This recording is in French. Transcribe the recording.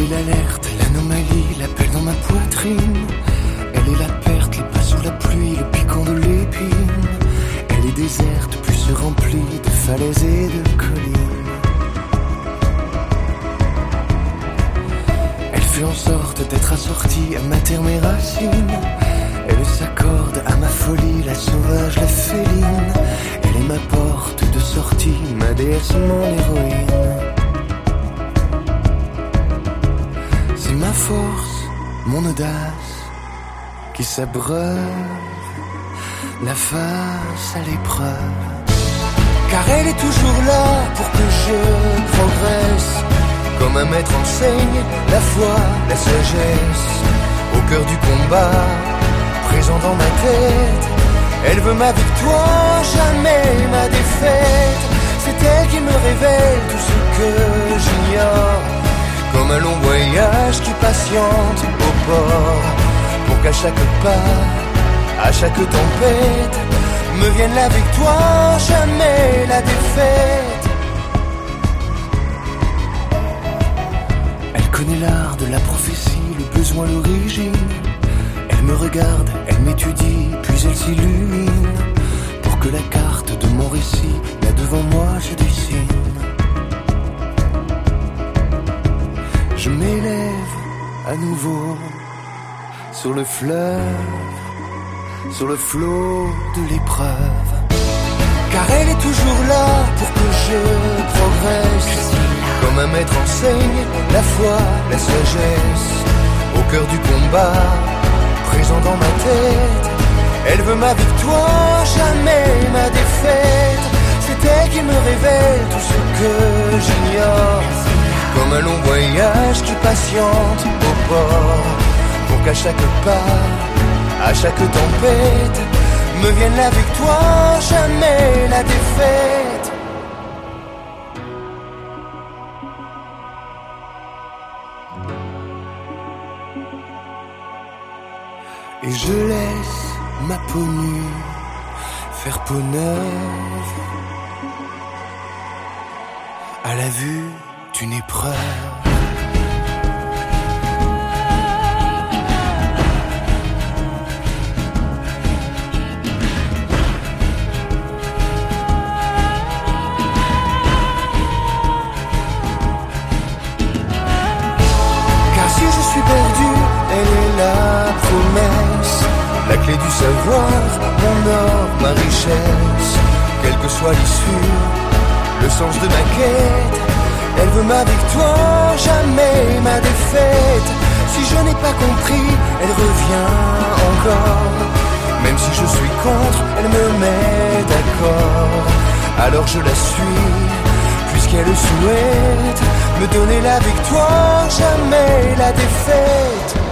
est l'alerte, l'anomalie, l'appel dans ma poitrine. Elle est la perte, les pas sous la pluie, le piquant de l'épine. Elle est déserte, puis se remplit de falaises et de collines. Elle fait en sorte d'être assortie à ma terre, mes racines. Elle s'accorde à ma folie, la sauvage, la féline. Elle est ma porte de sortie, ma déesse, mon héroïne. C'est ma force, mon audace, qui s'abreuve la face à l'épreuve. Car elle est toujours là pour que je progresse. Comme un maître enseigne la foi, la sagesse. Au cœur du combat, présent dans ma tête. Elle veut ma victoire, jamais ma défaite. C'est elle qui me révèle tout ce que j'ignore. Comme un long voyage qui patiente au port. Pour qu'à chaque pas, à chaque tempête, me vienne la victoire, jamais la défaite. Elle connaît l'art de la prophétie, le besoin, l'origine. Elle me regarde, elle m'étudie, puis elle s'illumine. Pour que la carte de mon récit, là devant moi, je dessine. Je m'élève à nouveau sur le fleuve, sur le flot de l'épreuve. Car elle est toujours là pour que je progresse. Comme un maître enseigne la foi, la sagesse. Au cœur du combat, présent dans ma tête. Elle veut ma victoire, jamais ma défaite. C'est elle qui me révèle tout ce que j'ignore. Comme un long voyage qui patiente au port. Pour qu'à chaque pas, à chaque tempête, me vienne la victoire, jamais la défaite. Et je laisse ma peau nue faire peau neuve à la vue d'une épreuve. Car si je suis perdu, elle est la promesse, la clé du savoir, mon or, ma richesse. Quelle que soit l'issue, le sens de ma quête, elle veut ma victoire, jamais ma défaite. Si je n'ai pas compris, elle revient encore. Même si je suis contre, elle me met d'accord. Alors je la suis, puisqu'elle souhaite me donner la victoire, jamais la défaite.